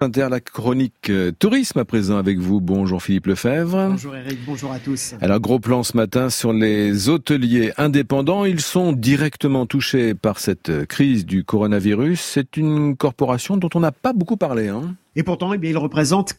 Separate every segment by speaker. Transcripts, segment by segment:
Speaker 1: La chronique tourisme à présent avec vous. Bonjour Philippe Lefebvre.
Speaker 2: Bonjour Eric, bonjour à tous.
Speaker 1: Alors gros plan ce matin sur les hôteliers indépendants. Ils sont directement touchés par cette crise du coronavirus. C'est une corporation dont on n'a pas beaucoup parlé.
Speaker 2: Et pourtant, ils représentent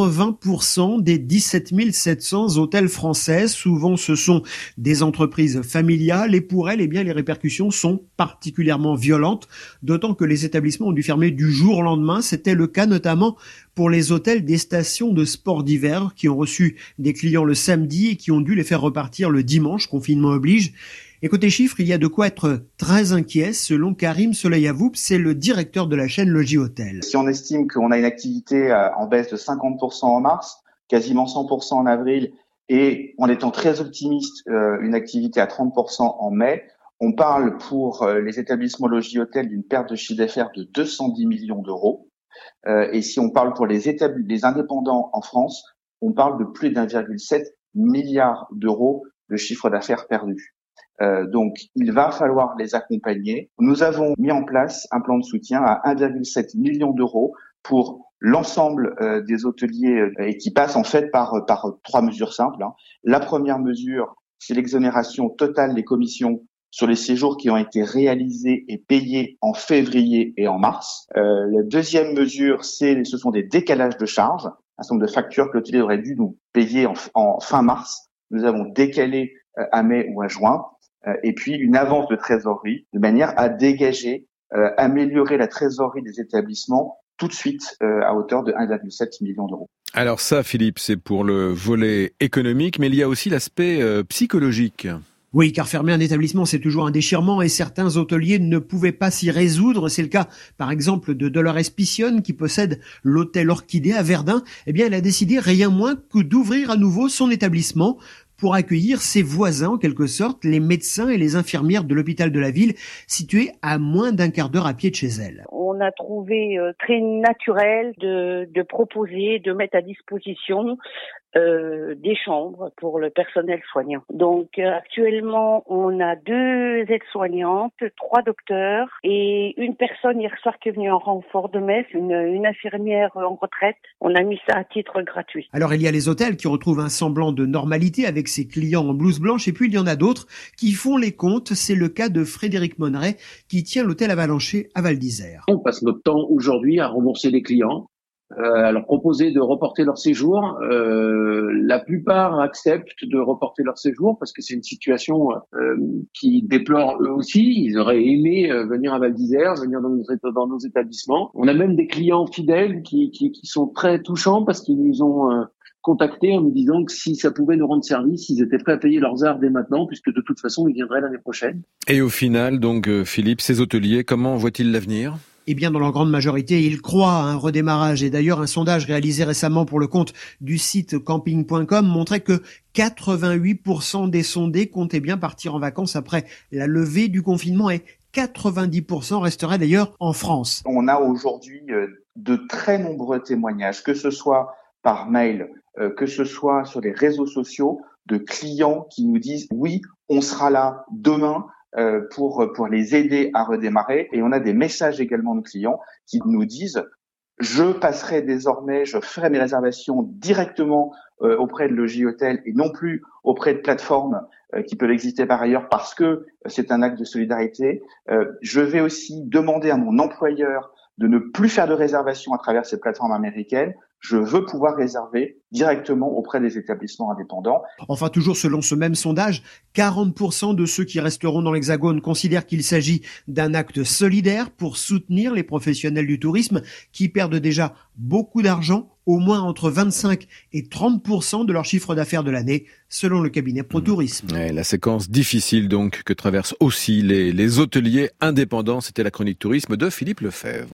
Speaker 2: 80% des 17 700 hôtels français. Souvent, ce sont des entreprises familiales et pour elles, les répercussions sont particulièrement violentes. D'autant que les établissements ont dû fermer du jour au lendemain. C'était le cas notamment pour les hôtels des stations de sport d'hiver qui ont reçu des clients le samedi et qui ont dû les faire repartir le dimanche, confinement oblige. Et côté chiffres, il y a de quoi être très inquiet, selon Karim Soleil-Avoup, c'est le directeur de la chaîne Logis Hôtel.
Speaker 3: Si on estime qu'on a une activité en baisse de 50% en mars, quasiment 100% en avril, et en étant très optimiste, une activité à 30% en mai, on parle pour les établissements Logis Hôtel d'une perte de chiffre d'affaires de 210 millions d'euros. Et si on parle pour les indépendants en France, on parle de plus d'1,7 milliard d'euros de chiffre d'affaires perdu. Donc, il va falloir les accompagner. Nous avons mis en place un plan de soutien à 1,7 million d'euros pour l'ensemble des hôteliers et qui passe en fait par trois mesures simples. La première mesure, c'est l'exonération totale des commissions sur les séjours qui ont été réalisés et payés en février et en mars. La deuxième mesure, ce sont des décalages de charges, un certain nombre de factures que l'hôtelier aurait dû nous payer en fin mars. Nous avons décalé à mai ou à juin. Et puis une avance de trésorerie de manière à dégager, améliorer la trésorerie des établissements tout de suite à hauteur de 1,7 million d'euros.
Speaker 1: Alors ça, Philippe, c'est pour le volet économique, mais il y a aussi l'aspect psychologique.
Speaker 2: Oui, car fermer un établissement, c'est toujours un déchirement et certains hôteliers ne pouvaient pas s'y résoudre. C'est le cas, par exemple, de Dolores Pissionne qui possède l'hôtel Orchidée à Verdun. Elle a décidé rien moins que d'ouvrir à nouveau son établissement pour accueillir ses voisins, en quelque sorte, les médecins et les infirmières de l'hôpital de la ville, situés à moins d'un quart d'heure à pied de chez elle.
Speaker 4: On a trouvé très naturel de proposer, de mettre à disposition des chambres pour le personnel soignant. Donc actuellement, on a 2 aides-soignantes, 3 docteurs et une personne hier soir qui est venue en renfort de Metz, une infirmière en retraite. On a mis ça à titre gratuit.
Speaker 2: Alors il y a les hôtels qui retrouvent un semblant de normalité avec ses clients en blouse blanche et puis il y en a d'autres qui font les comptes. C'est le cas de Frédéric Monneret qui tient l'hôtel Avalanché à Val d'Isère.
Speaker 5: On passe notre temps aujourd'hui à rembourser les clients, à leur proposer de reporter leur séjour. La plupart acceptent de reporter leur séjour parce que c'est une situation qui déplore eux aussi. Ils auraient aimé venir à Val d'Isère, venir dans nos établissements. On a même des clients fidèles qui sont très touchants parce qu'ils nous ont contactés en nous disant que si ça pouvait nous rendre service, ils étaient prêts à payer leurs heures dès maintenant puisque de toute façon, ils viendraient l'année prochaine.
Speaker 1: Et au final, donc Philippe, ces hôteliers, comment voient-ils l'avenir ?
Speaker 2: Dans leur grande majorité, ils croient à un redémarrage. Et d'ailleurs, un sondage réalisé récemment pour le compte du site camping.com montrait que 88% des sondés comptaient bien partir en vacances après la levée du confinement et 90% resteraient d'ailleurs en France.
Speaker 3: On a aujourd'hui de très nombreux témoignages, que ce soit par mail, que ce soit sur les réseaux sociaux, de clients qui nous disent « oui, on sera là demain ». Pour les aider à redémarrer. Et on a des messages également de clients qui nous disent je passerai désormais, je ferai mes réservations directement auprès de Logis Hôtel et non plus auprès de plateformes qui peuvent exister par ailleurs parce que c'est un acte de solidarité. Je vais aussi demander à mon employeur de ne plus faire de réservation à travers ces plateformes américaines. Je veux pouvoir réserver directement auprès des établissements indépendants.
Speaker 2: Enfin, toujours selon ce même sondage, 40% de ceux qui resteront dans l'Hexagone considèrent qu'il s'agit d'un acte solidaire pour soutenir les professionnels du tourisme qui perdent déjà beaucoup d'argent, au moins entre 25 et 30% de leur chiffre d'affaires de l'année, selon le cabinet ProTourisme.
Speaker 1: La séquence difficile donc que traversent aussi les hôteliers indépendants. C'était la chronique tourisme de Philippe Lefebvre.